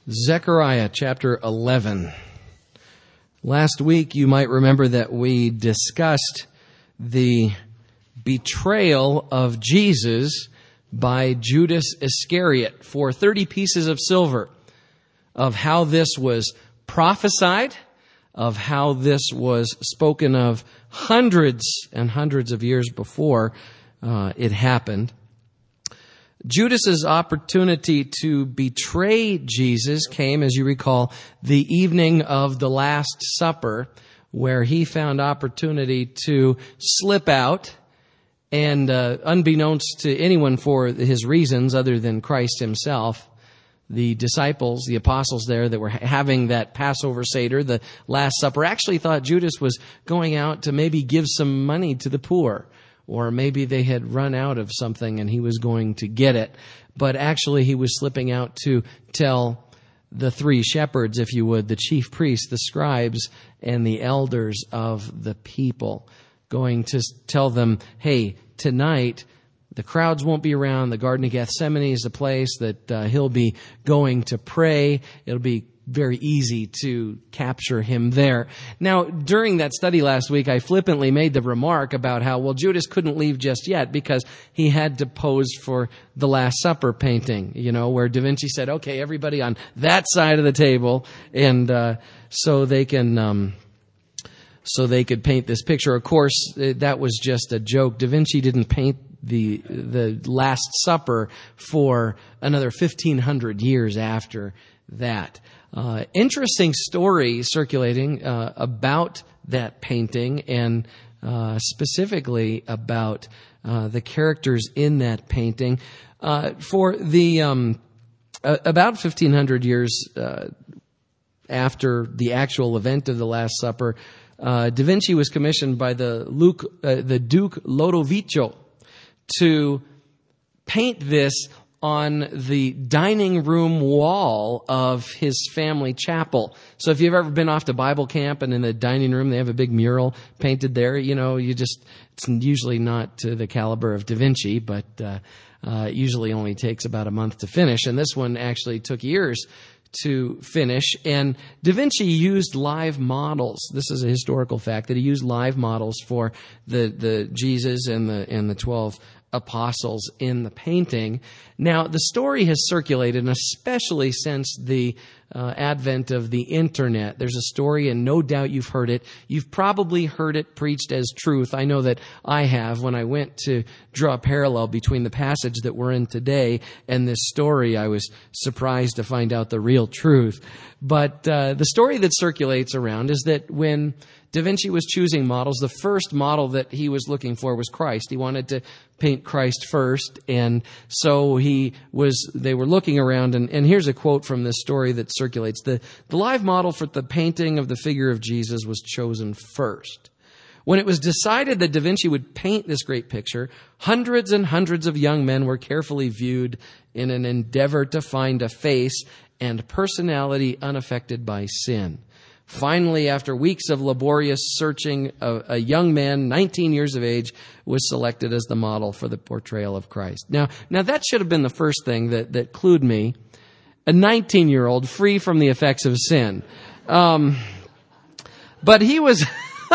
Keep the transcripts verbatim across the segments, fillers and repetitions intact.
Zechariah chapter eleven. Last week, you might remember that we discussed the betrayal of Jesus by Judas Iscariot for thirty pieces of silver, of how this was prophesied, of how this was spoken of hundreds and hundreds of years before uh, it happened. Judas's opportunity to betray Jesus came, as you recall, the evening of the Last Supper, where he found opportunity to slip out, and uh, unbeknownst to anyone for his reasons other than Christ himself, the disciples, the apostles there that were having that Passover Seder, the Last Supper, actually thought Judas was going out to maybe give some money to the poor. Or maybe they had run out of something and he was going to get it. But actually he was slipping out to tell the three shepherds, if you would, the chief priests, the scribes, and the elders of the people, going to tell them, hey, tonight the crowds won't be around. The Garden of Gethsemane is the place that uh, he'll be going to pray. It'll be very easy to capture him there. Now, during that study last week, I flippantly made the remark about how, well, Judas couldn't leave just yet because he had to pose for the Last Supper painting, you know, where Da Vinci said, okay, everybody on that side of the table, and uh, so they can... Um, so they could paint this picture. Of course, that was just a joke. Da Vinci didn't paint the the Last Supper for another fifteen hundred years after that. Uh, interesting story circulating uh, about that painting, and uh, specifically about uh, the characters in that painting. Uh, for the um, uh, about fifteen hundred years uh, after the actual event of the Last Supper, uh, Da Vinci was commissioned by the Luke, uh, the Duke Lodovico to paint this on the dining room wall of his family chapel. So if you've ever been off to Bible camp and in the dining room they have a big mural painted there, you know, you just, it's usually not to the caliber of Da Vinci, but uh, uh, it usually only takes about a month to finish. And this one actually took years to finish. And Da Vinci used live models. This is a historical fact that he used live models for the, the Jesus and the and the twelve apostles in the painting. Now, the story has circulated, and especially since the uh, advent of the internet. There's a story, and no doubt you've heard it. You've probably heard it preached as truth. I know that I have. When I went to draw a parallel between the passage that we're in today and this story, I was surprised to find out the real truth. But uh, the story that circulates around is that when Da Vinci was choosing models, the first model that he was looking for was Christ. He wanted to paint Christ first, and so he was. They were looking around, and, and here's a quote from this story that circulates: the the live model for the painting of the figure of Jesus was chosen first. When it was decided that Da Vinci would paint this great picture, hundreds and hundreds of young men were carefully viewed in an endeavor to find a face and personality unaffected by sin. Finally, after weeks of laborious searching, a, a young man, nineteen years of age, was selected as the model for the portrayal of Christ. Now, now that should have been the first thing that, that clued me. A nineteen-year-old free from the effects of sin. Um, but he was...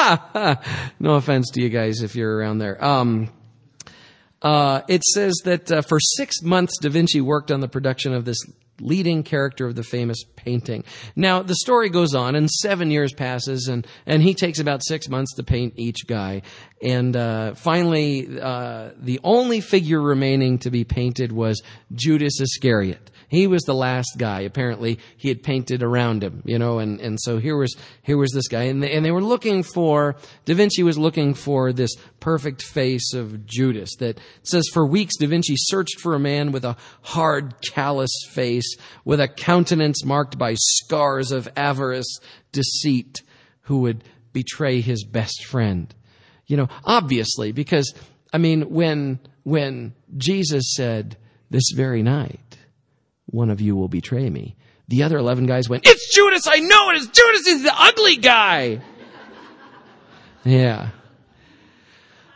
no offense to you guys if you're around there. Um, uh, it says that uh, for six months, Da Vinci worked on the production of this leading character of the famous painting. Now, the story goes on, and seven years passes, and, and he takes about six months to paint each guy. And uh, finally, uh, the only figure remaining to be painted was Judas Iscariot. He was the last guy. Apparently, he had painted around him, you know, and, and so here was here was this guy. And they, and they were looking for, Da Vinci was looking for this perfect face of Judas. That it says, for weeks, Da Vinci searched for a man with a hard, callous face, with a countenance marked by scars of avarice, deceit, who would betray his best friend. You know, obviously, because, I mean, when when Jesus said, this very night, one of you will betray me, the other eleven guys went, it's Judas! I know it is Judas! He's the ugly guy! Yeah.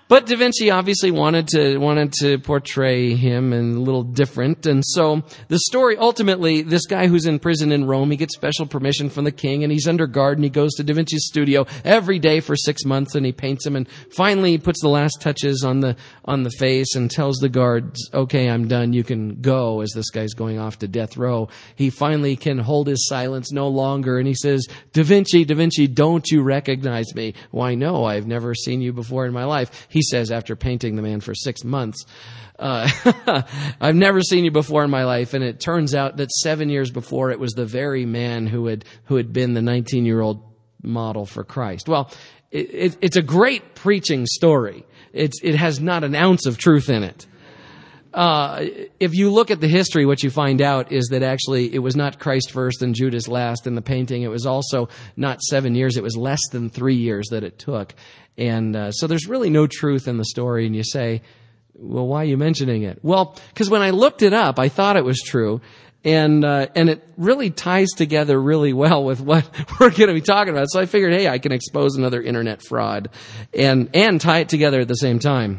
But Da Vinci obviously wanted to wanted to portray him and a little different. And so the story, ultimately, this guy who's in prison in Rome, he gets special permission from the king, and he's under guard, and he goes to Da Vinci's studio every day for six months, and he paints him, and finally he puts the last touches on the on the face and tells the guards, okay, I'm done, you can go, as this guy's going off to death row. He finally can hold his silence no longer, and he says, Da Vinci, Da Vinci, don't you recognize me? Why, no, I've never seen you before in my life. He says after painting the man for six months, uh, I've never seen you before in my life. And it turns out that seven years before, it was the very man who had who had been the nineteen-year-old model for Christ. Well, it, it, it's a great preaching story. It's it has not an ounce of truth in it. Uh, if you look at the history, what you find out is that actually it was not Christ first and Judas last in the painting. It was also not seven years. It was less than three years that it took. And uh, so there's really no truth in the story. And you say, well, why are you mentioning it? Well, because when I looked it up, I thought it was true. And uh, and it really ties together really well with what we're going to be talking about. So I figured, hey, I can expose another internet fraud and, and tie it together at the same time.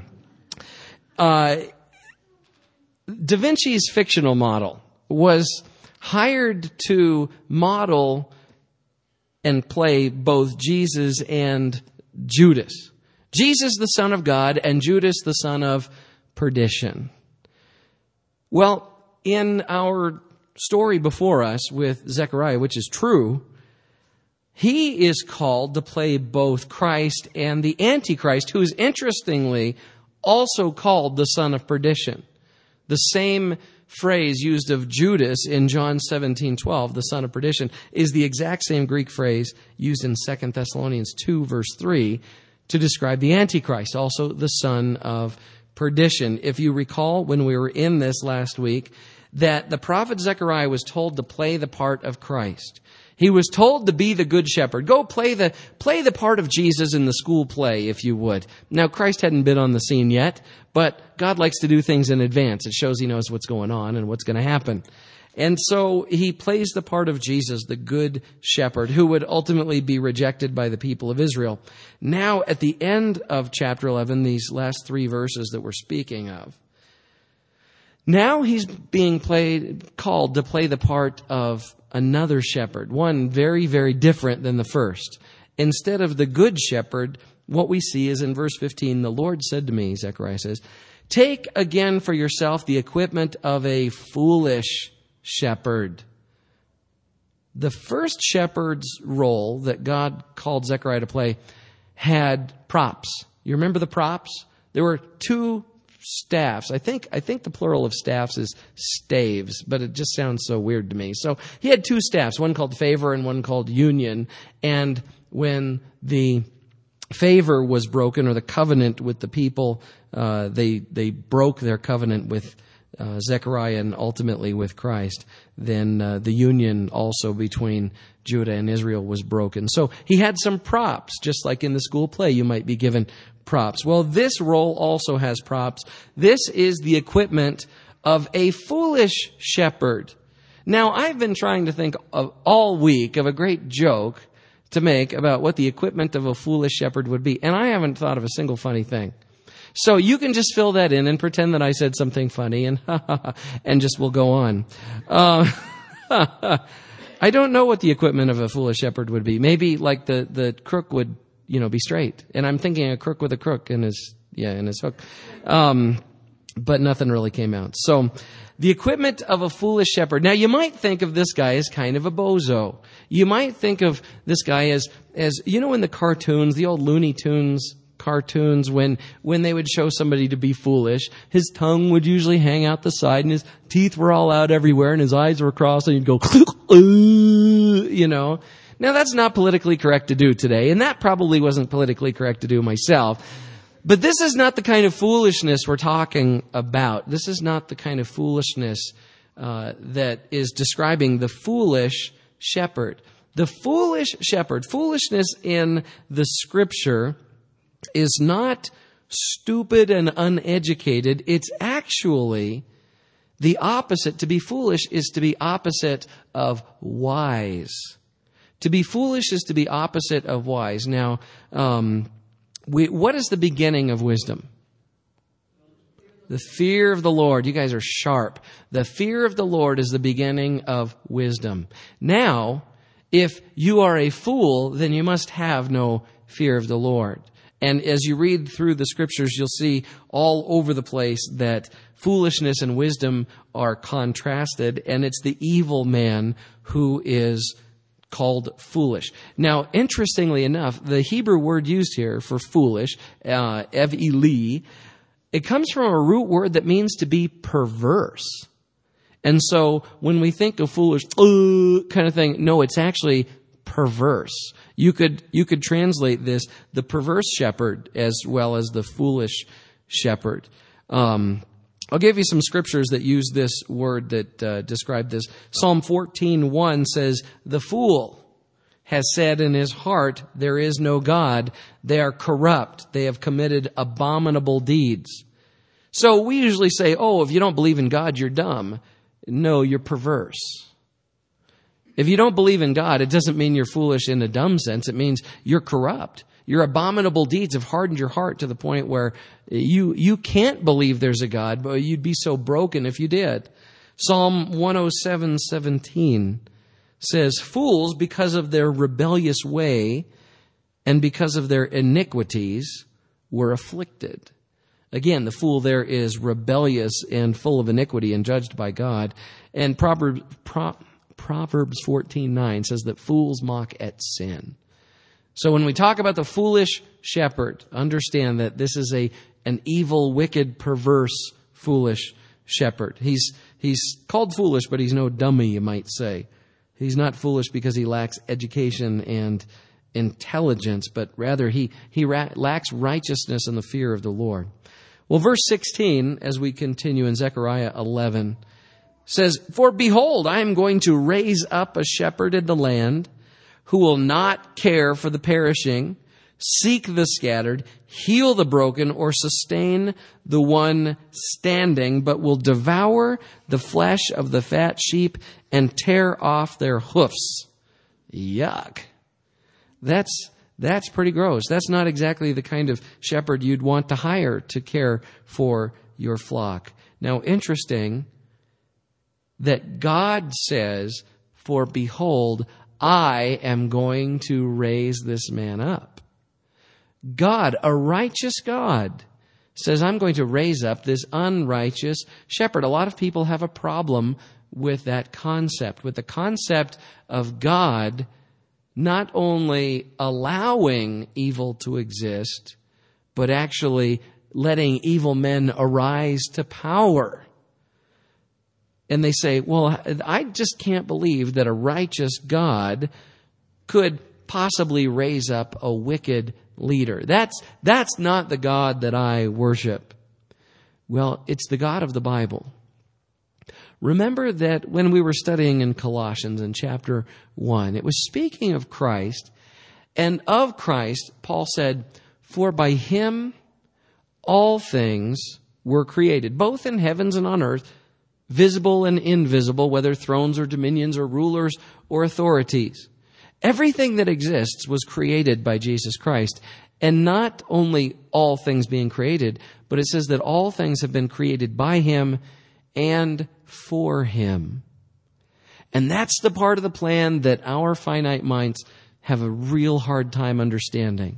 Uh Da Vinci's fictional model was hired to model and play both Jesus and Judas. Jesus, the Son of God, and Judas, the son of perdition. Well, in our story before us with Zechariah, which is true, he is called to play both Christ and the Antichrist, who is interestingly also called the son of perdition. The same phrase used of Judas in John seventeen twelve, the son of perdition, is the exact same Greek phrase used in Second Thessalonians two, verse three, to describe the Antichrist, also the son of perdition. If you recall, when we were in this last week, that the prophet Zechariah was told to play the part of Christ. He was told to be the good shepherd. Go play the play the part of Jesus in the school play, if you would. Now, Christ hadn't been on the scene yet, but God likes to do things in advance. It shows he knows what's going on and what's going to happen. And so he plays the part of Jesus, the good shepherd, who would ultimately be rejected by the people of Israel. Now, at the end of chapter eleven, these last three verses that we're speaking of, now he's being played, called to play the part of another shepherd, one very, very different than the first. Instead of the good shepherd, what we see is in verse fifteen, the Lord said to me, Zechariah says, take again for yourself the equipment of a foolish shepherd. The first shepherd's role that God called Zechariah to play had props. You remember the props? There were two staffs. I think I think the plural of staffs is staves, but it just sounds so weird to me. So he had two staffs, one called favor and one called union. And when the favor was broken, or the covenant with the people, uh, they they broke their covenant with uh, Zechariah and ultimately with Christ, then uh, the union also between Judah and Israel was broken. So he had some props, just like in the school play you might be given props. Well, this role also has props. This is the equipment of a foolish shepherd. Now, I've been trying to think of all week of a great joke to make about what the equipment of a foolish shepherd would be, and I haven't thought of a single funny thing. So you can just fill that in and pretend that I said something funny, and and just we'll go on. Uh, I don't know what the equipment of a foolish shepherd would be. Maybe like the, the crook would, you know, be straight. And I'm thinking a crook with a crook in his, yeah, in his hook. Um, but nothing really came out. So the equipment of a foolish shepherd. Now you might think of this guy as kind of a bozo. You might think of this guy as, as, you know, in the cartoons, the old Looney Tunes cartoons, when, when they would show somebody to be foolish, his tongue would usually hang out the side and his teeth were all out everywhere and his eyes were crossed and he'd go, you know. Now that's not politically correct to do today, and that probably wasn't politically correct to do myself. But this is not the kind of foolishness we're talking about. This is not the kind of foolishness uh, that is describing the foolish shepherd. The foolish shepherd, foolishness in the scripture is not stupid and uneducated. It's actually the opposite. To be foolish is to be opposite of wise. To be foolish is to be opposite of wise. Now, um, we, what is the beginning of wisdom? The fear of the Lord. You guys are sharp. The fear of the Lord is the beginning of wisdom. Now, if you are a fool, then you must have no fear of the Lord. And as you read through the scriptures, you'll see all over the place that foolishness and wisdom are contrasted, and it's the evil man who is called foolish. Now, interestingly enough, the Hebrew word used here for foolish, uh, ev-eli, it comes from a root word that means to be perverse. And so when we think of foolish uh, kind of thing, no, it's actually perverse. You could you could translate this, the perverse shepherd, as well as the foolish shepherd. Um, I'll give you some scriptures that use this word that uh, describe this. Psalm fourteen one says, "The fool has said in his heart, there is no God. They are corrupt. They have committed abominable deeds." So we usually say, oh, if you don't believe in God, you're dumb. No, you're perverse. If you don't believe in God, it doesn't mean you're foolish in a dumb sense. It means you're corrupt. Your abominable deeds have hardened your heart to the point where you, you can't believe there's a God, but you'd be so broken if you did. Psalm one oh seven seventeen says, "Fools, because of their rebellious way and because of their iniquities, were afflicted." Again, the fool there is rebellious and full of iniquity and judged by God. And Proverbs, Pro, Proverbs fourteen nine says that fools mock at sin. So when we talk about the foolish shepherd, understand that this is a an evil, wicked, perverse, foolish shepherd. He's he's called foolish, but he's no dummy, you might say. He's not foolish because he lacks education and intelligence, but rather he, he ra- lacks righteousness and the fear of the Lord. Well, verse sixteen, as we continue in Zechariah eleven, says, "For behold, I am going to raise up a shepherd in the land who will not care for the perishing, seek the scattered, heal the broken, or sustain the one standing, but will devour the flesh of the fat sheep and tear off their hoofs." Yuck. That's that's pretty gross. That's not exactly the kind of shepherd you'd want to hire to care for your flock. Now, interesting that God says, "For behold, I am going to raise this man up." God, a righteous God, says, "I'm going to raise up this unrighteous shepherd." A lot of people have a problem with that concept, with the concept of God not only allowing evil to exist, but actually letting evil men arise to power. And they say, well, I just can't believe that a righteous God could possibly raise up a wicked leader. That's, that's not the God that I worship. Well, it's the God of the Bible. Remember that when we were studying in Colossians in chapter one, it was speaking of Christ, and of Christ, Paul said, "For by him all things were created, both in heavens and on earth, visible and invisible, whether thrones or dominions or rulers or authorities." Everything that exists was created by Jesus Christ. And not only all things being created, but it says that all things have been created by him and for him. And that's the part of the plan that our finite minds have a real hard time understanding.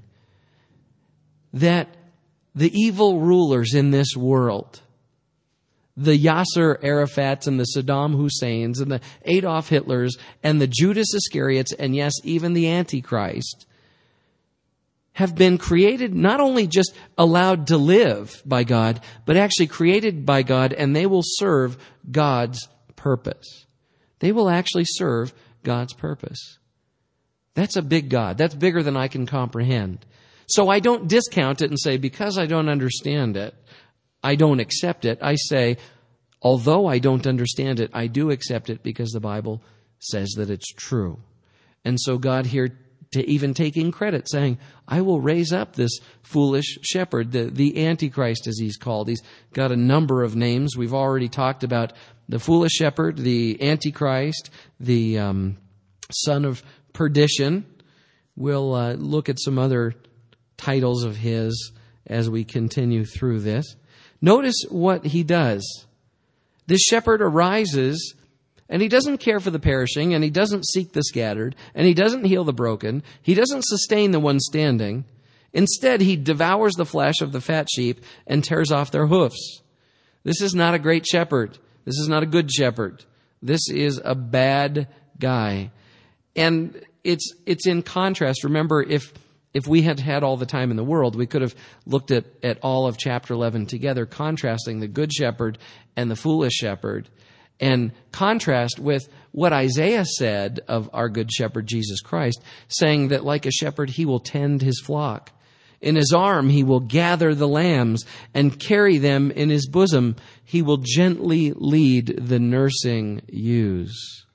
That the evil rulers in this world, the Yasser Arafats and the Saddam Husseins and the Adolf Hitlers and the Judas Iscariots and yes, even the Antichrist, have been created, not only just allowed to live by God, but actually created by God, and they will serve God's purpose. They will actually serve God's purpose. That's a big God. That's bigger than I can comprehend. So I don't discount it and say, because I don't understand it, I don't accept it. I say, although I don't understand it, I do accept it because the Bible says that it's true. And so God here to even taking credit, saying, I will raise up this foolish shepherd, the, the Antichrist as he's called. He's got a number of names. We've already talked about the foolish shepherd, the Antichrist, the um, son of perdition. We'll uh, look at some other titles of his as we continue through this. Notice what he does. This shepherd arises, and he doesn't care for the perishing, and he doesn't seek the scattered, and he doesn't heal the broken. He doesn't sustain the one standing. Instead, he devours the flesh of the fat sheep and tears off their hoofs. This is not a great shepherd. This is not a good shepherd. This is a bad guy. And it's it's in contrast. Remember, if if we had had all the time in the world, we could have looked at, at all of chapter eleven together, contrasting the good shepherd and the foolish shepherd, and contrast with what Isaiah said of our good shepherd, Jesus Christ, saying that like a shepherd, he will tend his flock. In his arm, he will gather the lambs and carry them in his bosom. He will gently lead the nursing ewes.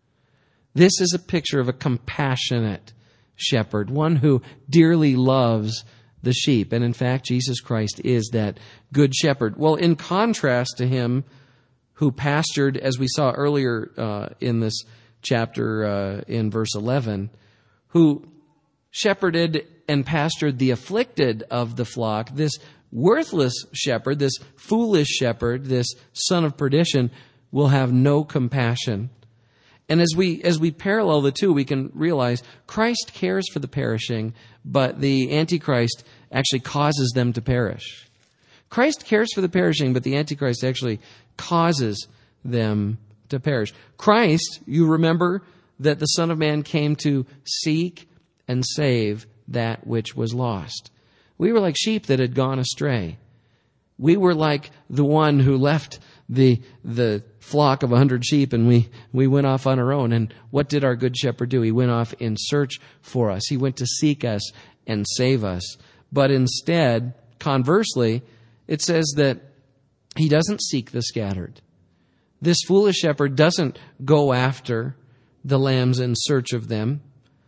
This is a picture of a compassionate shepherd, one who dearly loves the sheep. And in fact, Jesus Christ is that good shepherd. Well, in contrast to him, who pastured, as we saw earlier uh, in this chapter uh, in verse eleven, who shepherded and pastured the afflicted of the flock, this worthless shepherd, this foolish shepherd, this son of perdition, will have no compassion. And as we as we parallel the two, we can realize Christ cares for the perishing, but the Antichrist actually causes them to perish. Christ cares for the perishing, but the Antichrist actually causes them to perish. Christ, you remember that the Son of Man came to seek and save that which was lost. We were like sheep that had gone astray. We were like the one who left the the flock of a hundred sheep, and we, we went off on our own. And what did our good shepherd do? He went off in search for us. He went to seek us and save us. But instead, conversely, it says that he doesn't seek the scattered. This foolish shepherd doesn't go after the lambs in search of them.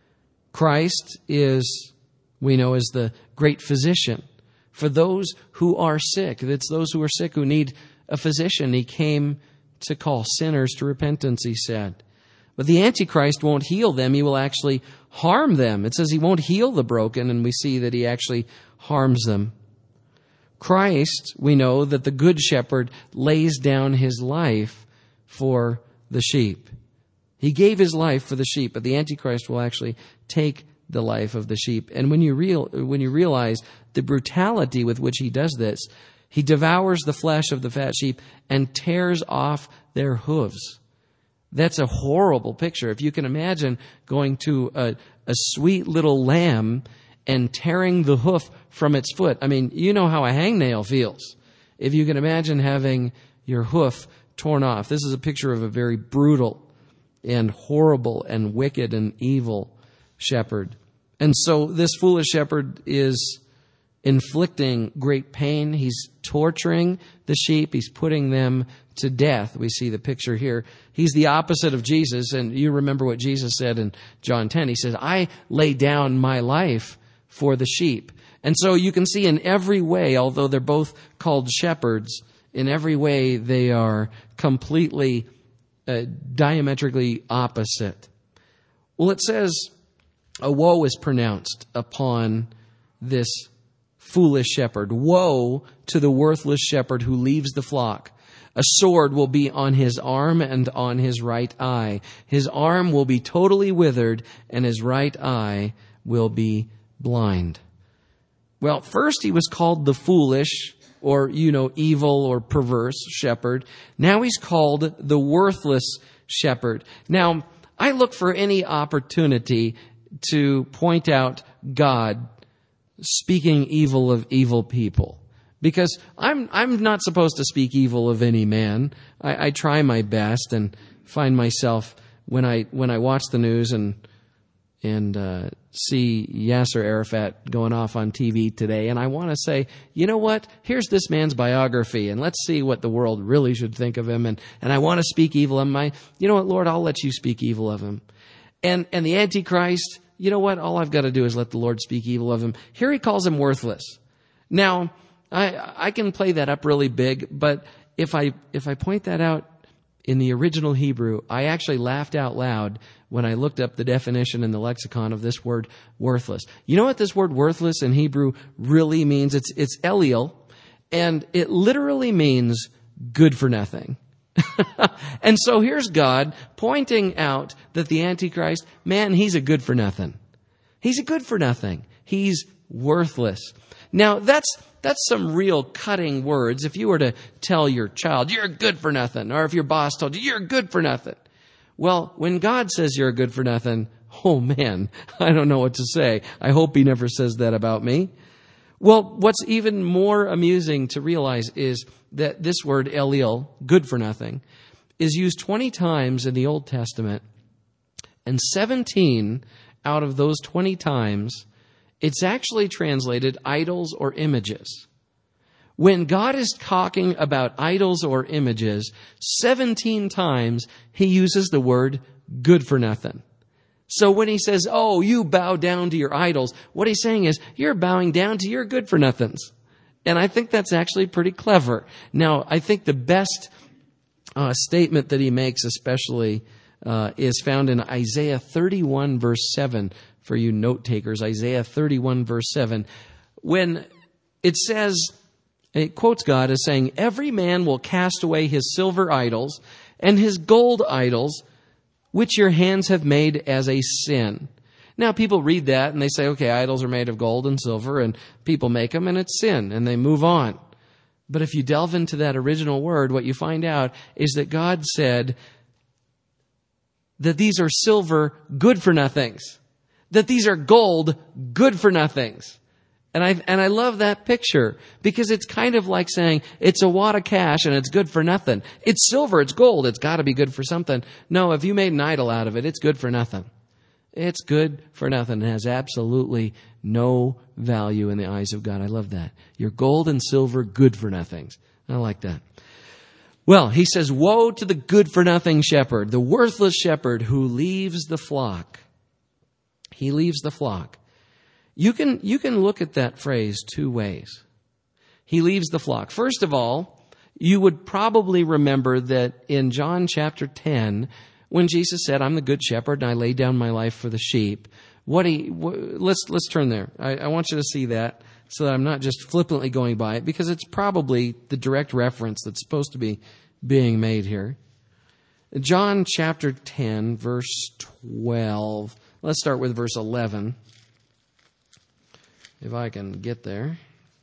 Christ is, we know, is the great physician for those who are sick. It's those who are sick who need a physician. He came to call sinners to repentance, he said. But the Antichrist won't heal them. He will actually harm them. It says he won't heal the broken, and we see that he actually harms them. Christ, we know that the good shepherd lays down his life for the sheep. He gave his life for the sheep, but the Antichrist will actually take the life of the sheep. And when you real when you realize the brutality with which he does this, he devours the flesh of the fat sheep and tears off their hooves. That's a horrible picture. If you can imagine going to a, a sweet little lamb and tearing the hoof from its foot. I mean, you know how a hangnail feels. If you can imagine having your hoof torn off. This is a picture of a very brutal and horrible and wicked and evil shepherd. And so this foolish shepherd is inflicting great pain. He's torturing the sheep. He's putting them to death. We see the picture here. He's the opposite of Jesus. And you remember what Jesus said in John ten. He says, I lay down my life for the sheep. And so you can see in every way, although they're both called shepherds, in every way they are completely uh, diametrically opposite. Well, it says a woe is pronounced upon this foolish shepherd. Woe to the worthless shepherd who leaves the flock. A sword will be on his arm and on his right eye. His arm will be totally withered, and his right eye will be blind. Well, first he was called the foolish, or, you know, evil or perverse shepherd. Now he's called the worthless shepherd. Now, I look for any opportunity to point out God speaking evil of evil people. Because I'm I'm not supposed to speak evil of any man. I, I try my best and find myself when I when I watch the news and and uh, see Yasser Arafat going off on T V today, and I want to say, you know what? Here's this man's biography, and let's see what the world really should think of him. And and I want to speak evil of him. I, you know what, Lord? I'll let you speak evil of him. And and the Antichrist, you know what? All I've got to do is let the Lord speak evil of him. Here he calls him worthless. Now, I I can play that up really big, but if I if I point that out in the original Hebrew, I actually laughed out loud when I looked up the definition in the lexicon of this word worthless. You know what this word worthless in Hebrew really means? It's, it's Eliel, and it literally means good for nothing. And so here's God pointing out that the Antichrist, man, he's a good for nothing. He's a good for nothing. He's worthless. Now, that's that's some real cutting words. If you were to tell your child, you're good for nothing, or if your boss told you, you're good for nothing. Well, when God says you're good for nothing, oh man, I don't know what to say. I hope he never says that about me. Well, what's even more amusing to realize is that this word, Eliel, good for nothing, is used twenty times in the Old Testament, and seventeen out of those twenty times, it's actually translated idols or images. When God is talking about idols or images, seventeen times he uses the word good for nothing. So when he says, oh, you bow down to your idols, what he's saying is, you're bowing down to your good for nothings. And I think that's actually pretty clever. Now, I think the best uh, statement that he makes especially uh, is found in Isaiah thirty-one, verse seven, for you note takers, Isaiah thirty-one, verse seven, when it says, it quotes God as saying, every man will cast away his silver idols and his gold idols, which your hands have made as a sin. Now, people read that and they say, okay, idols are made of gold and silver and people make them and it's sin, and they move on. But if you delve into that original word, what you find out is that God said that these are silver good for nothings, that these are gold good for nothings. And I and I love that picture because it's kind of like saying it's a wad of cash and it's good for nothing. It's silver, it's gold, it's got to be good for something. No, if you made an idol out of it, it's good for nothing. It's good for nothing. It has absolutely no value in the eyes of God. I love that. Your gold and silver, good for nothings. I like that. Well, he says, woe to the good for nothing shepherd, the worthless shepherd who leaves the flock. He leaves the flock. You can, you can look at that phrase two ways. He leaves the flock. First of all, you would probably remember that in John chapter ten, when Jesus said, I'm the good shepherd and I lay down my life for the sheep, what he, what, let's, let's turn there. I, I want you to see that so that I'm not just flippantly going by it, because it's probably the direct reference that's supposed to be being made here. John chapter ten, verse twelve. Let's start with verse eleven. If I can get there.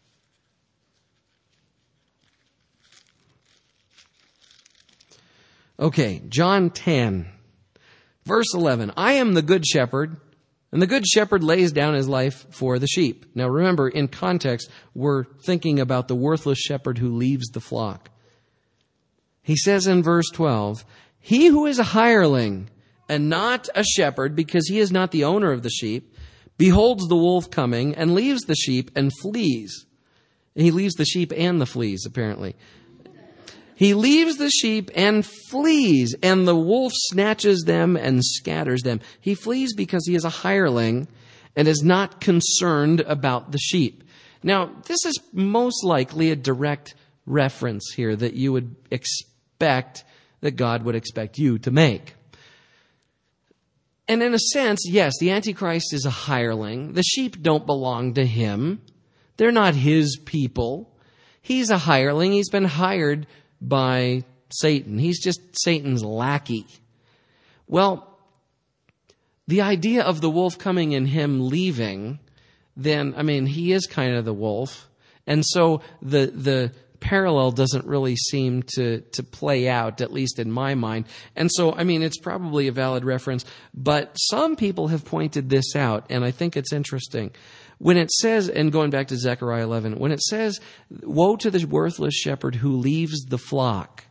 Okay, John ten, verse eleven. I am the good shepherd, and the good shepherd lays down his life for the sheep. Now remember, in context, we're thinking about the worthless shepherd who leaves the flock. He says in verse twelve, he who is a hireling and not a shepherd, because he is not the owner of the sheep, beholds the wolf coming and leaves the sheep and flees. He leaves the sheep and the fleas, apparently. He leaves the sheep and flees, and the wolf snatches them and scatters them. He flees because he is a hireling and is not concerned about the sheep. Now, this is most likely a direct reference here that you would expect that God would expect you to make. And in a sense, yes, the Antichrist is a hireling. The sheep don't belong to him. They're not his people. He's a hireling. He's been hired by Satan. He's just Satan's lackey. Well, the idea of the wolf coming and him leaving, then, I mean, he is kind of the wolf. And so the the parallel doesn't really seem to, to play out, at least in my mind. And so, I mean, it's probably a valid reference, but some people have pointed this out, and I think it's interesting. When it says, and going back to Zechariah eleven, when it says, woe to the worthless shepherd who leaves the flock,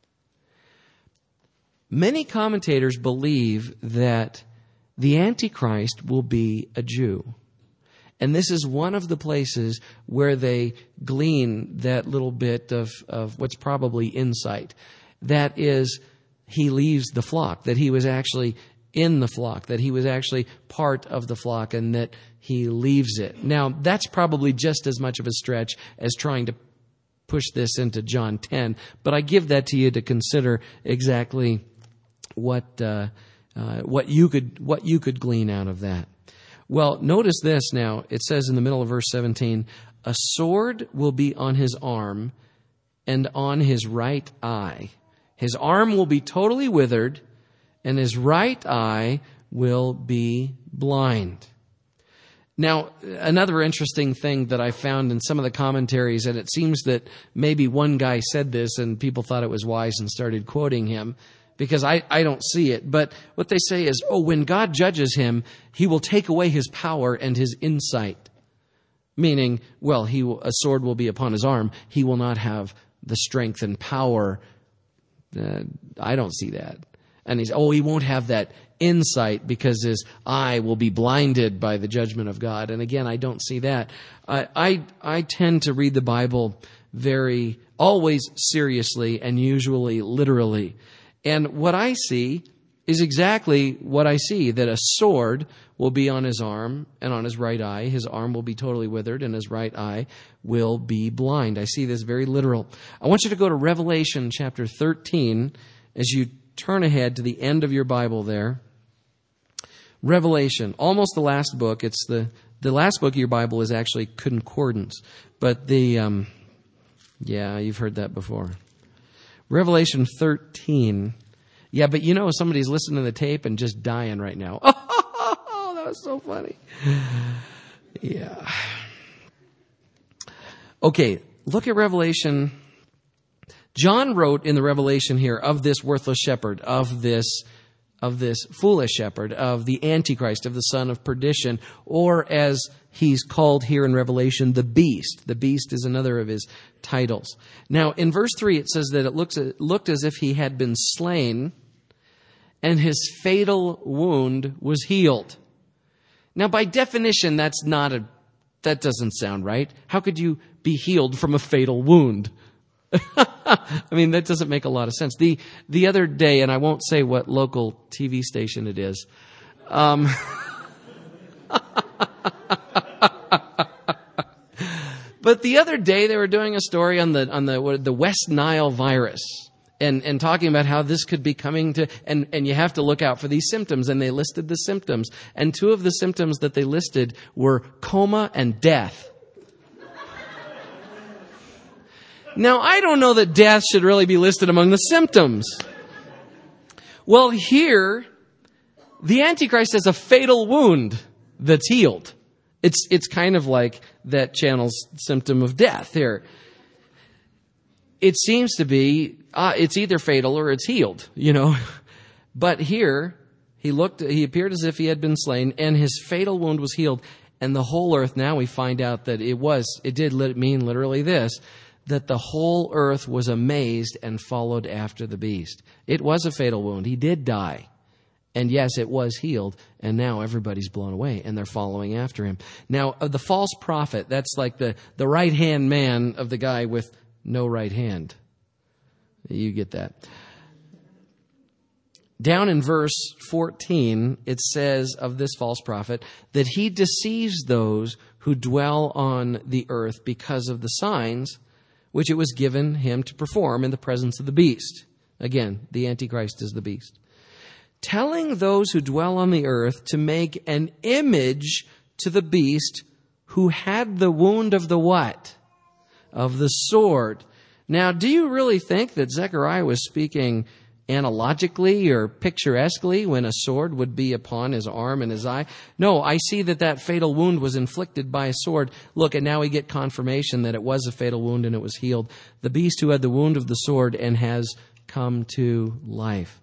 many commentators believe that the Antichrist will be a Jew. And this is one of the places where they glean that little bit of, of what's probably insight. That is, he leaves the flock, that he was actually in the flock, that he was actually part of the flock, and that he leaves it. Now, that's probably just as much of a stretch as trying to push this into John ten, but I give that to you to consider exactly what uh, uh, what you could what you could glean out of that. Well, notice this now. It says in the middle of verse seventeen, a sword will be on his arm and on his right eye. His arm will be totally withered, and his right eye will be blind. Now, another interesting thing that I found in some of the commentaries, and it seems that maybe one guy said this and people thought it was wise and started quoting him, because I, I don't see it. But what they say is, oh, when God judges him, he will take away his power and his insight. Meaning, well, he will, a sword will be upon his arm. He will not have the strength and power. Uh, I don't see that. And he's, oh, he won't have that insight because his eye will be blinded by the judgment of God. And again, I don't see that. I, I, I tend to read the Bible very, always seriously and usually literally. And what I see is exactly what I see, that a sword will be on his arm and on his right eye. His arm will be totally withered and his right eye will be blind. I see this very literal. I want you to go to Revelation chapter thirteen as you turn ahead to the end of your Bible there. Revelation, almost the last book. It's the, the last book of your Bible is actually Concordance. But the, um, yeah, you've heard that before. Revelation thirteen. Yeah, but you know somebody's listening to the tape and just dying right now. Oh, that was so funny. Yeah. Okay, look at Revelation. John wrote in the Revelation here of this worthless shepherd, of this of this foolish shepherd, of the Antichrist, of the son of perdition, or as he's called here in Revelation, the beast. The beast is another of his titles. Now, in verse three, it says that it looks it looked as if he had been slain, and his fatal wound was healed. Now, by definition, that's not a that doesn't sound right. How could you be healed from a fatal wound? I mean, that doesn't make a lot of sense. The the other day, and I won't say what local T V station it is. Um, but the other day, they were doing a story on the on the what, the West Nile virus, and and talking about how this could be coming to, and and you have to look out for these symptoms. And they listed the symptoms, and two of the symptoms that they listed were coma and death. Now, I don't know that death should really be listed among the symptoms. Well, here, the Antichrist has a fatal wound that's healed. It's it's kind of like that channel's symptom of death here. It seems to be, uh, it's either fatal or it's healed, you know. But here, he looked, he appeared as if he had been slain, and his fatal wound was healed. And the whole earth, now we find out that it was, it did mean literally this, that the whole earth was amazed and followed after the beast. It was a fatal wound. He did die. And yes, it was healed. And now everybody's blown away and they're following after him. Now, uh, the false prophet, that's like the, the right-hand man of the guy with no right hand. You get that. Down in verse fourteen, it says of this false prophet that he deceives those who dwell on the earth because of the signs which it was given him to perform in the presence of the beast. Again, the Antichrist is the beast. Telling those who dwell on the earth to make an image to the beast who had the wound of the what? Of the sword. Now, do you really think that Zechariah was speaking analogically or picturesquely when a sword would be upon his arm and his eye? No, I see that that fatal wound was inflicted by a sword. Look, and now we get confirmation that it was a fatal wound and it was healed. The beast who had the wound of the sword and has come to life.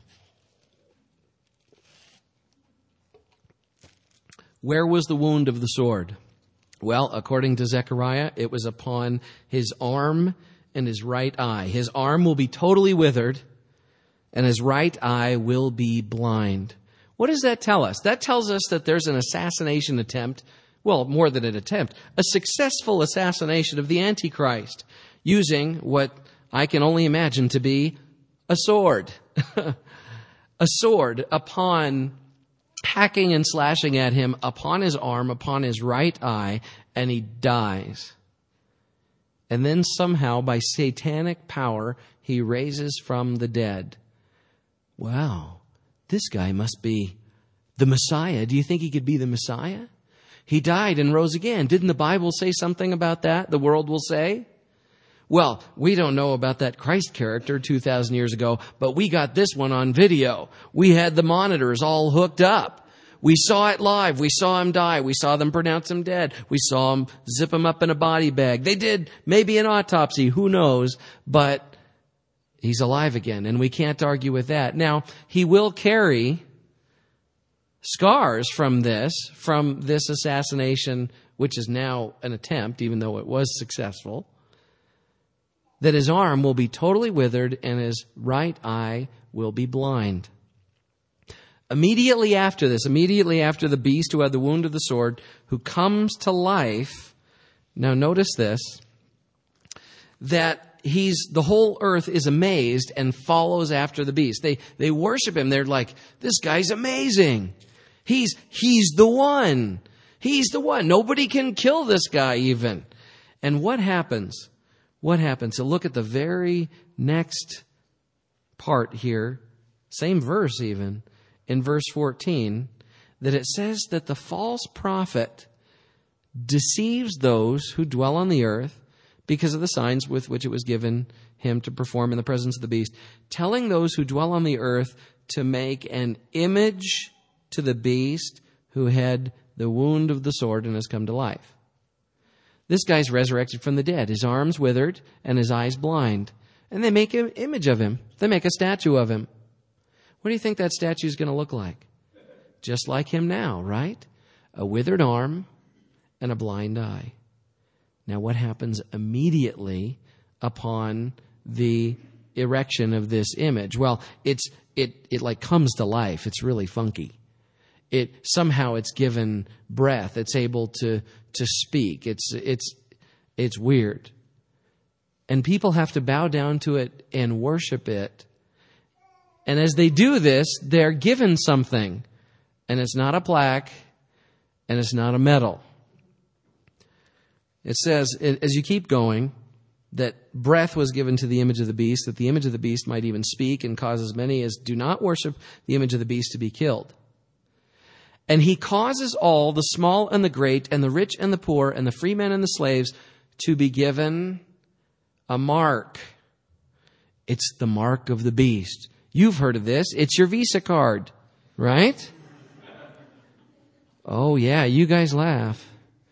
Where was the wound of the sword? Well, according to Zechariah, it was upon his arm and his right eye. His arm will be totally withered, and his right eye will be blind. What does that tell us? That tells us that there's an assassination attempt, well, more than an attempt, a successful assassination of the Antichrist, using what I can only imagine to be a sword. A sword upon, hacking and slashing at him upon his arm, upon his right eye, and he dies. And then somehow, by satanic power, he raises from the dead. Wow, this guy must be the Messiah. Do you think he could be the Messiah? He died and rose again. Didn't the Bible say something about that? The world will say. Well, we don't know about that Christ character two thousand years ago, but we got this one on video. We had the monitors all hooked up. We saw it live. We saw him die. We saw them pronounce him dead. We saw him zip him up in a body bag. They did maybe an autopsy. Who knows? But he's alive again, and we can't argue with that. Now, he will carry scars from this, from this assassination, which is now an attempt, even though it was successful, that his arm will be totally withered and his right eye will be blind. Immediately after this, immediately after the beast who had the wound of the sword, who comes to life, now notice this, that he's, the whole earth is amazed and follows after the beast. They, they worship him. They're like, this guy's amazing. He's, he's the one. He's the one. Nobody can kill this guy even. And what happens? What happens? So look at the very next part here, same verse even, in verse fourteen, that it says that the false prophet deceives those who dwell on the earth because of the signs with which it was given him to perform in the presence of the beast, telling those who dwell on the earth to make an image to the beast who had the wound of the sword and has come to life. This guy's resurrected from the dead, his arms withered and his eyes blind. And they make an image of him. They make a statue of him. What do you think that statue is going to look like? Just like him now, right? A withered arm and a blind eye. Now what happens immediately upon the erection of this image? Well, it's it it like comes to life. It's really funky. It somehow it's given breath. It's able to to speak. It's it's it's weird. And people have to bow down to it and worship it. And as they do this, they're given something. And it's not a plaque, and it's not a medal. It says, as you keep going, that breath was given to the image of the beast, that the image of the beast might even speak and cause as many as do not worship the image of the beast to be killed. And he causes all, the small and the great, and the rich and the poor, and the free men and the slaves, to be given a mark. It's the mark of the beast. You've heard of this. It's your Visa card, right? Oh, yeah, you guys laugh.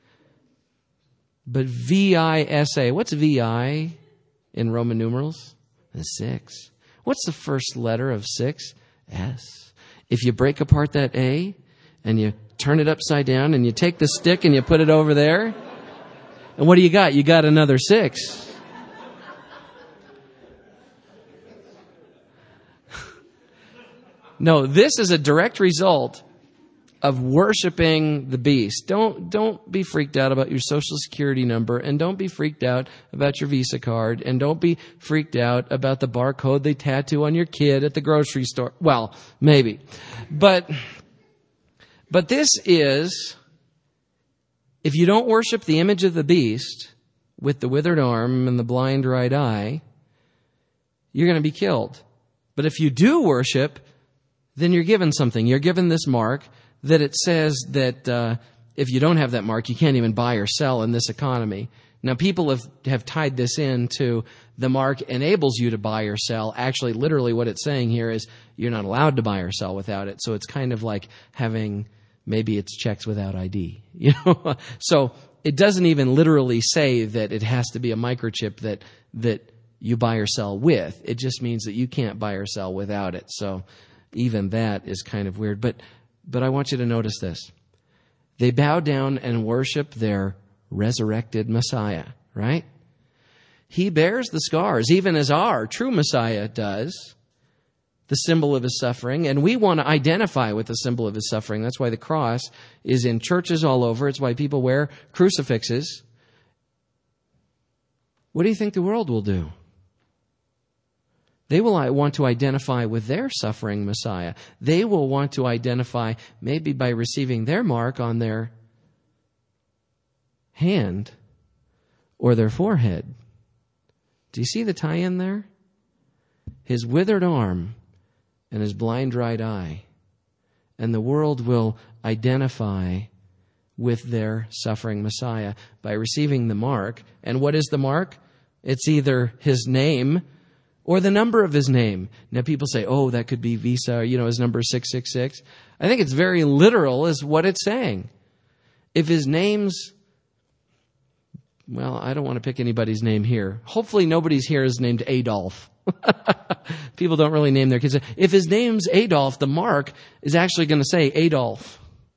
But V I S A, what's V I in Roman numerals? It's six. What's the first letter of six? S. If you break apart that A and you turn it upside down and you take the stick and you put it over there, and what do you got? You got another six. No, this is a direct result of worshiping the beast. Don't don't be freaked out about your social security number, and don't be freaked out about your Visa card, and don't be freaked out about the barcode they tattoo on your kid at the grocery store. Well, maybe. But but this is, if you don't worship the image of the beast with the withered arm and the blind right eye, you're going to be killed. But if you do worship, then you're given something. You're given this mark that it says that uh, if you don't have that mark, you can't even buy or sell in this economy. Now, people have, have tied this into the mark enables you to buy or sell. Actually, literally what it's saying here is you're not allowed to buy or sell without it. So it's kind of like having, maybe it's checks without I D. You know, so it doesn't even literally say that it has to be a microchip that that you buy or sell with. It just means that you can't buy or sell without it. So even that is kind of weird. But but I want you to notice this. They bow down and worship their resurrected Messiah, right? He bears the scars, even as our true Messiah does, the symbol of his suffering. And we want to identify with the symbol of his suffering. That's why the cross is in churches all over. It's why people wear crucifixes. What do you think the world will do? They will want to identify with their suffering Messiah. They will want to identify maybe by receiving their mark on their hand or their forehead. Do you see the tie-in there? His withered arm and his blind right eye. And the world will identify with their suffering Messiah by receiving the mark. And what is the mark? It's either his name or the number of his name. Now people say, oh, that could be Visa, or, you know, his number is six six six. I think it's very literal is what it's saying. If his name's, well, I don't want to pick anybody's name here. Hopefully nobody's here is named Adolf. People don't really name their kids. If his name's Adolf, the mark is actually going to say Adolf.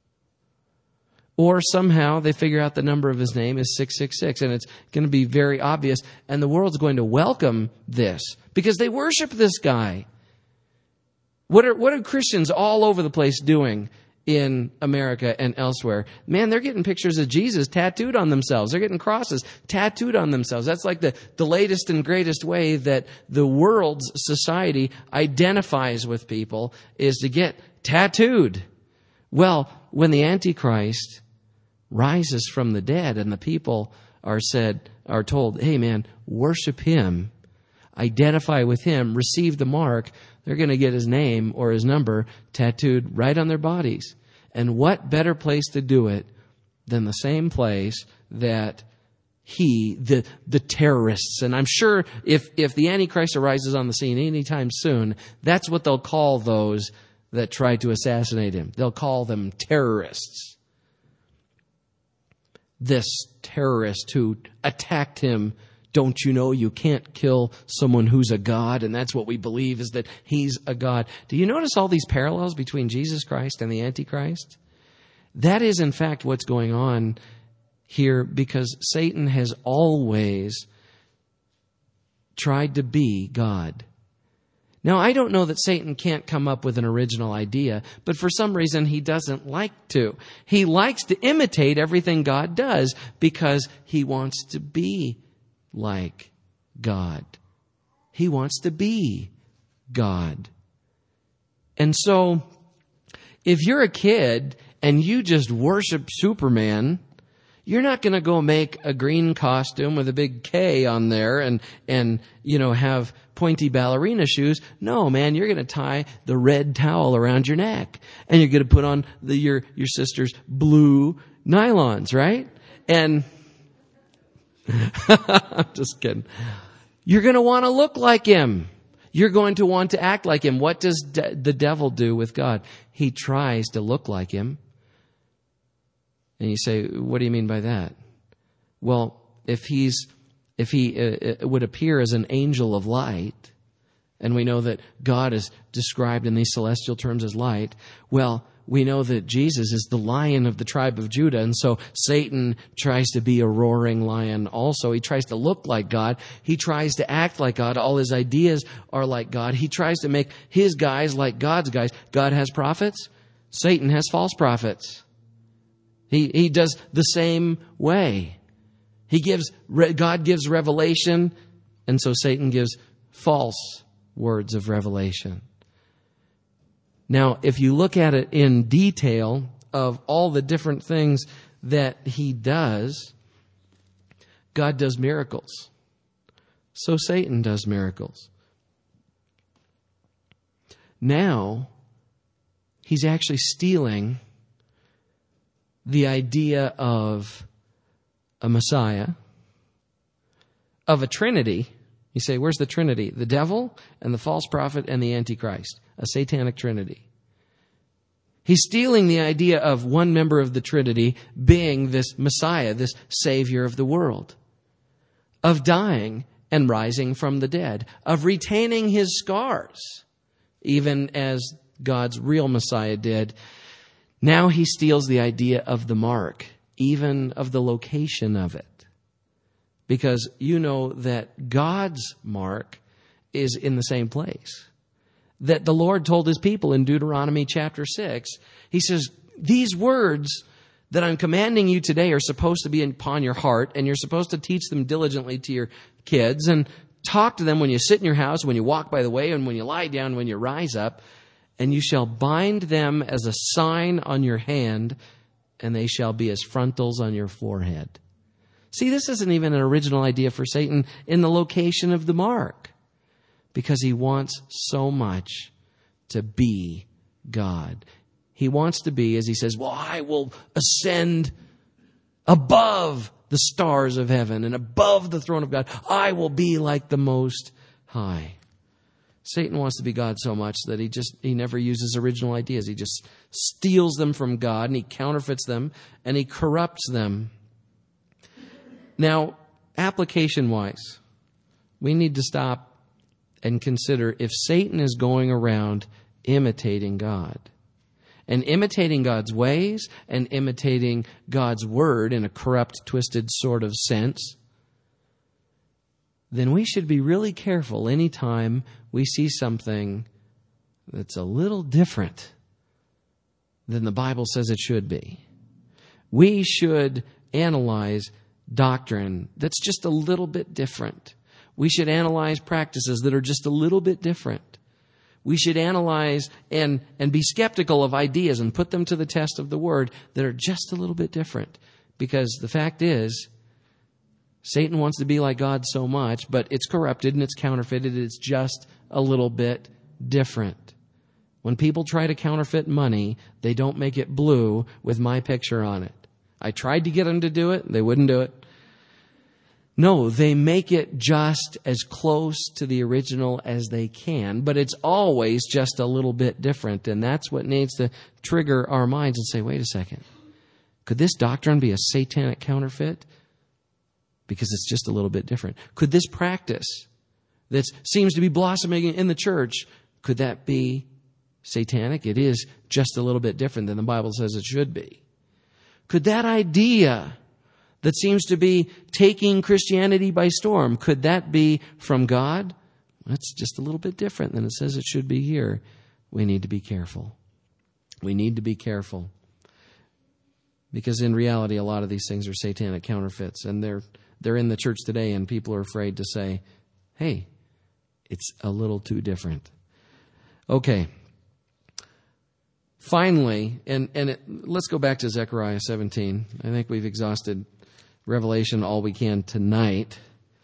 Or somehow they figure out the number of his name is six six six, and it's going to be very obvious, and the world's going to welcome this because they worship this guy. What are, what are Christians all over the place doing in America and elsewhere? Man, they're getting pictures of Jesus tattooed on themselves. They're getting crosses tattooed on themselves. That's like the, the latest and greatest way that the world's society identifies with people is to get tattooed. Well, when the Antichrist rises from the dead and the people are said, are told, hey man, worship him, identify with him, receive the mark, they're going to get his name or his number tattooed right on their bodies. And what better place to do it than the same place that he, the the terrorists, and I'm sure if, if the Antichrist arises on the scene anytime soon, that's what they'll call those that tried to assassinate him. They'll call them terrorists. This terrorist who attacked him, don't you know you can't kill someone who's a god? And that's what we believe is that he's a god. Do you notice all these parallels between Jesus Christ and the Antichrist? That is, in fact, what's going on here because Satan has always tried to be God. Now, I don't know that Satan can't come up with an original idea, but for some reason he doesn't like to. He likes to imitate everything God does because he wants to be like God. He wants to be God. And so, if you're a kid and you just worship Superman, you're not going to go make a green costume with a big K on there and, and, you know, have pointy ballerina shoes. No, man, you're going to tie the red towel around your neck and you're going to put on the, your, your sister's blue nylons, right? And I'm just kidding. You're going to want to look like him. You're going to want to act like him. What does de- the devil do with God? He tries to look like him. And you say, what do you mean by that? Well, if he's, if he uh, would appear as an angel of light, and we know that God is described in these celestial terms as light, well, we know that Jesus is the Lion of the tribe of Judah, and so Satan tries to be a roaring lion also. He tries to look like God. He tries to act like God. All his ideas are like God. He tries to make his guys like God's guys. God has prophets. Satan has false prophets. He he does the same way. He gives God gives revelation, and so Satan gives false words of revelation. Now, if you look at it in detail of all the different things that he does, God does miracles. So Satan does miracles. Now, he's actually stealing the idea of a Messiah, of a Trinity. You say, where's the Trinity? The devil and the false prophet and the Antichrist, a satanic Trinity. He's stealing the idea of one member of the Trinity being this Messiah, this Savior of the world, of dying and rising from the dead, of retaining his scars, even as God's real Messiah did. Now he steals the idea of the mark, even of the location of it. Because you know that God's mark is in the same place. That the Lord told his people in Deuteronomy chapter six, he says, these words that I'm commanding you today are supposed to be upon your heart, and you're supposed to teach them diligently to your kids, and talk to them when you sit in your house, when you walk by the way, and when you lie down, when you rise up. And you shall bind them as a sign on your hand, and they shall be as frontals on your forehead. See, this isn't even an original idea for Satan in the location of the mark, because he wants so much to be God. He wants to be, as he says, well, I will ascend above the stars of heaven and above the throne of God. I will be like the Most High. Satan wants to be God so much that he just he never uses original ideas. He just steals them from God, and he counterfeits them, and he corrupts them. Now, application-wise, we need to stop and consider if Satan is going around imitating God, and imitating God's ways, and imitating God's word in a corrupt, twisted sort of sense, then we should be really careful anytime we see something that's a little different than the Bible says it should be. We should analyze doctrine that's just a little bit different. We should analyze practices that are just a little bit different. We should analyze and, and be skeptical of ideas and put them to the test of the Word that are just a little bit different. Because the fact is, Satan wants to be like God so much, but it's corrupted and it's counterfeited. It's just a little bit different. When people try to counterfeit money, they don't make it blue with my picture on it. I tried to get them to do it. They wouldn't do it. No, they make it just as close to the original as they can, but it's always just a little bit different. And that's what needs to trigger our minds and say, wait a second. Could this doctrine be a satanic counterfeit? Because it's just a little bit different. Could this practice that seems to be blossoming in the church, could that be satanic? It is just a little bit different than the Bible says it should be. Could that idea that seems to be taking Christianity by storm, could that be from God? That's just a little bit different than it says it should be here. We need to be careful. We need to be careful. Because in reality, a lot of these things are satanic counterfeits, and they're they're in the church today, and people are afraid to say, hey, it's a little too different. Okay. Finally, and, and it, let's go back to Zechariah seventeen. I think we've exhausted Revelation all we can tonight.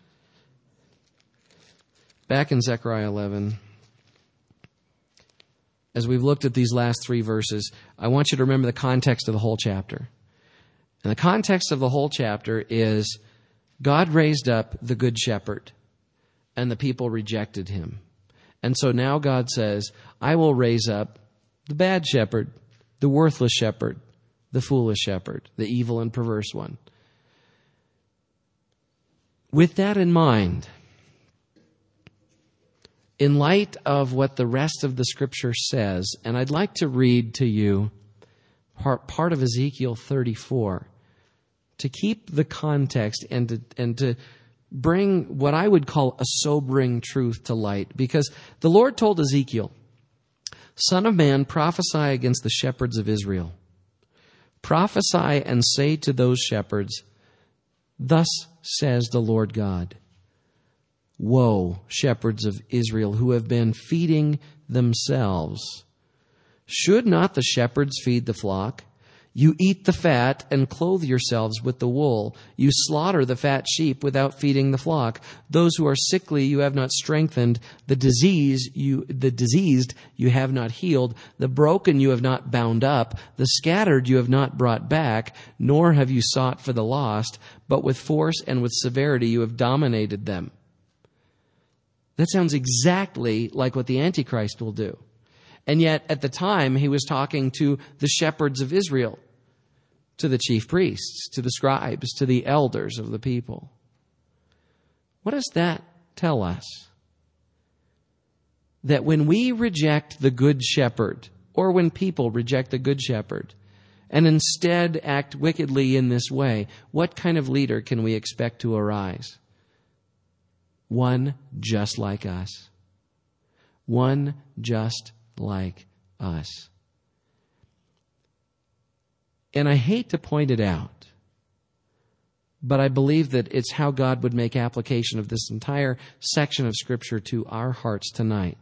Back in Zechariah eleven, as we've looked at these last three verses, I want you to remember the context of the whole chapter. And the context of the whole chapter is God raised up the good shepherd, and the people rejected him. And so now God says, I will raise up the bad shepherd, the worthless shepherd, the foolish shepherd, the evil and perverse one. With that in mind, in light of what the rest of the Scripture says, and I'd like to read to you part, part of Ezekiel thirty-four, to keep the context and to, and to bring what I would call a sobering truth to light. Because the Lord told Ezekiel, Son of man, prophesy against the shepherds of Israel. Prophesy and say to those shepherds, thus says the Lord God, woe, shepherds of Israel, who have been feeding themselves. Should not the shepherds feed the flock? You eat the fat and clothe yourselves with the wool. You slaughter the fat sheep without feeding the flock. Those who are sickly you have not strengthened. The disease you, the diseased you have not healed. The broken you have not bound up. The scattered you have not brought back, nor have you sought for the lost. But with force and with severity you have dominated them. That sounds exactly like what the Antichrist will do. And yet, at the time, he was talking to the shepherds of Israel, to the chief priests, to the scribes, to the elders of the people. What does that tell us? That when we reject the good shepherd, or when people reject the good shepherd, and instead act wickedly in this way, what kind of leader can we expect to arise? One just like us. One just like us. And I hate to point it out, but I believe that it's how God would make application of this entire section of Scripture to our hearts tonight.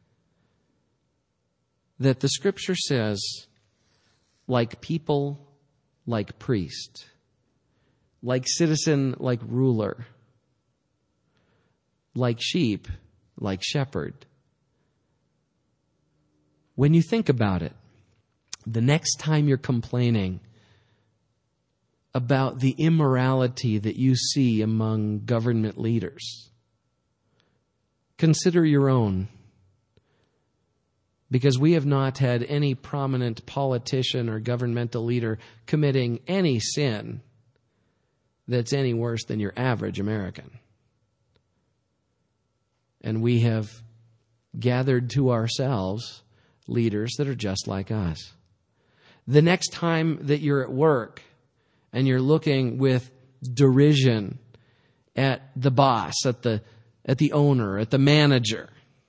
That the Scripture says, like people, like priest. like citizen, like ruler, like sheep, like shepherd. When you think about it, the next time you're complaining about the immorality that you see among government leaders, consider your own. Because we have not had any prominent politician or governmental leader committing any sin that's any worse than your average American. And we have gathered to ourselves leaders that are just like us. The next time that you're at work and you're looking with derision at the boss, at the at the owner, at the manager,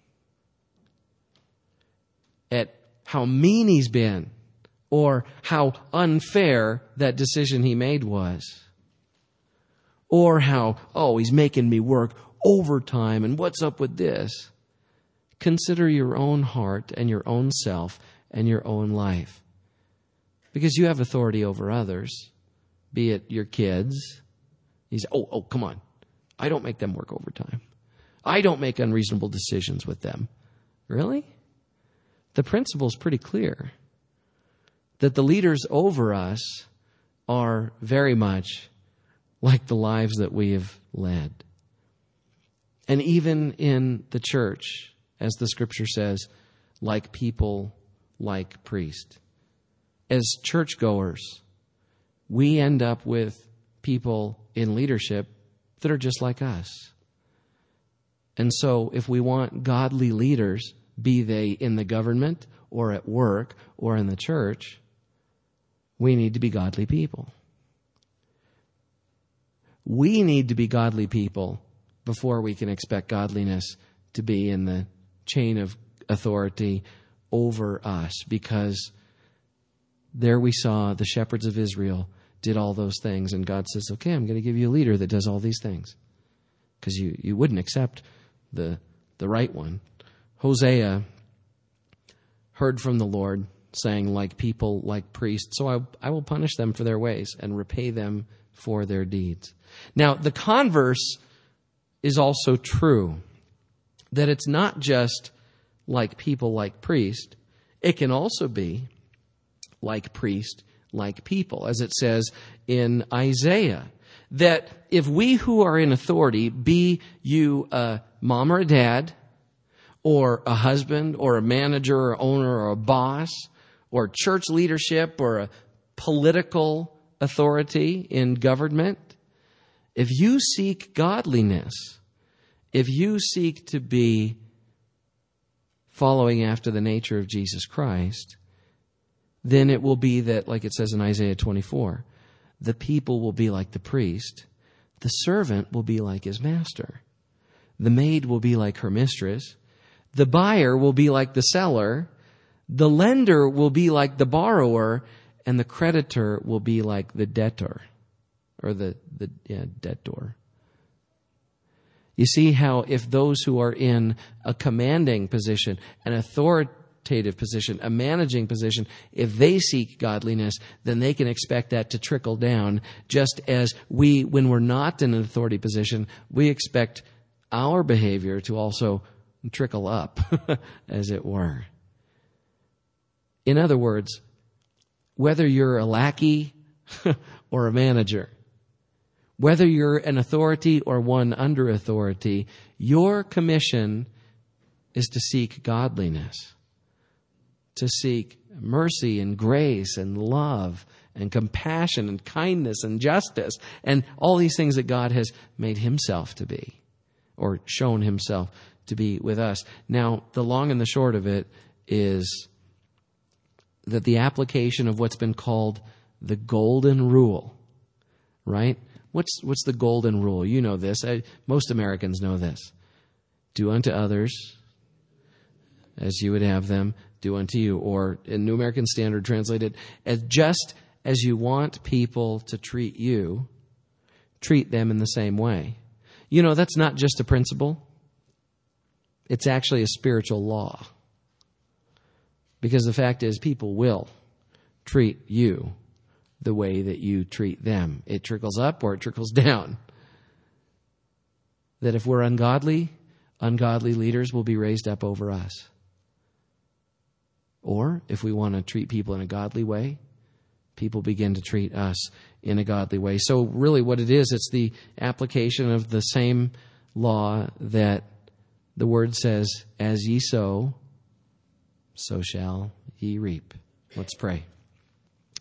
at how mean he's been or how unfair that decision he made was, or how, oh, he's making me work overtime and what's up with this? Consider your own heart and your own self and your own life. Because you have authority over others, be it your kids. You say, oh, oh, come on. I don't make them work overtime. I don't make unreasonable decisions with them. Really? The principle is pretty clear. That the leaders over us are very much like the lives that we have led. And even in the church, as the scripture says, like people, like priest. As churchgoers, we end up with people in leadership that are just like us. And so if we want godly leaders, be they in the government or at work or in the church, we need to be godly people. We need to be godly people before we can expect godliness to be in the chain of authority over us, because there we saw the shepherds of Israel did all those things, and God says, okay, I'm going to give you a leader that does all these things, because you, you wouldn't accept the the right one. Hosea heard from the Lord saying, like people, like priests, so I, I will punish them for their ways and repay them for their deeds. Now, the converse is also true, that it's not just like people, like priest. It can also be like priest, like people, as it says in Isaiah, that if we who are in authority, be you a mom or a dad, or a husband, or a manager, or owner, or a boss, or church leadership, or a political authority in government, if you seek godliness, if you seek to be following after the nature of Jesus Christ, then it will be that, like it says in Isaiah twenty-four, the people will be like the priest, the servant will be like his master, the maid will be like her mistress, the buyer will be like the seller, the lender will be like the borrower, and the creditor will be like the debtor, or the, the yeah, debtor. You see how if those who are in a commanding position, an authoritative position, a managing position, if they seek godliness, then they can expect that to trickle down, just as we, when we're not in an authority position, we expect our behavior to also trickle up, as it were. In other words, whether you're a lackey or a manager, whether you're an authority or one under authority, your commission is to seek godliness, to seek mercy and grace and love and compassion and kindness and justice and all these things that God has made himself to be, or shown himself to be with us. Now, the long and the short of it is that the application of what's been called the golden rule, right? What's what's the golden rule? You know this. I, most Americans know this. Do unto others as you would have them do unto you. Or in New American Standard translated, as just as you want people to treat you, treat them in the same way. You know, that's not just a principle. It's actually a spiritual law. Because the fact is, people will treat you the way that you treat them. It trickles up or it trickles down. That if we're ungodly, ungodly leaders will be raised up over us. Or if we want to treat people in a godly way, people begin to treat us in a godly way. So really what it is, it's the application of the same law that the word says, as ye sow, so shall ye reap. Let's pray.